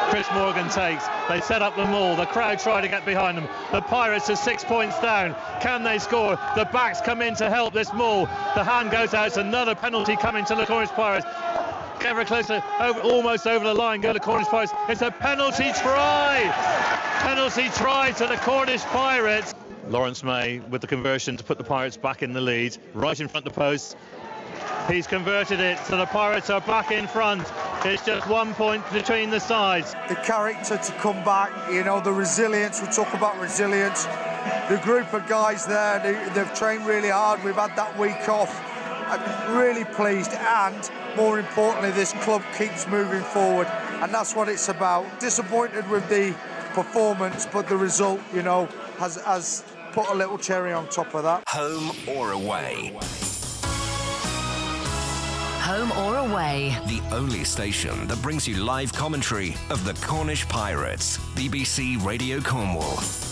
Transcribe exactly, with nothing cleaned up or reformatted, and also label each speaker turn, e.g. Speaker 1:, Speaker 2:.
Speaker 1: Chris Morgan takes. They set up the maul. The crowd try to get behind them. The Pirates are six points down. Can they score? The backs come in to help this maul. The hand goes out. It's another penalty coming to the Cornish Pirates. Ever closer, over, almost over the line, go to Cornish Pirates. It's a penalty try. Penalty try to the Cornish Pirates. Lawrence May with the conversion to put the Pirates back in the lead, right in front of the post. He's converted it, so the Pirates are back in front. It's just one point between the sides.
Speaker 2: The character to come back, you know, the resilience. We talk about resilience. The group of guys there, they, they've trained really hard. We've had that week off. I'm really pleased, and more importantly, this club keeps moving forward, and that's what it's about. Disappointed with the performance, but the result, you know, has, has put a little cherry on top of that.
Speaker 3: Home or away?
Speaker 4: Home or away?
Speaker 3: The only station that brings you live commentary of the Cornish Pirates. B B C Radio Cornwall.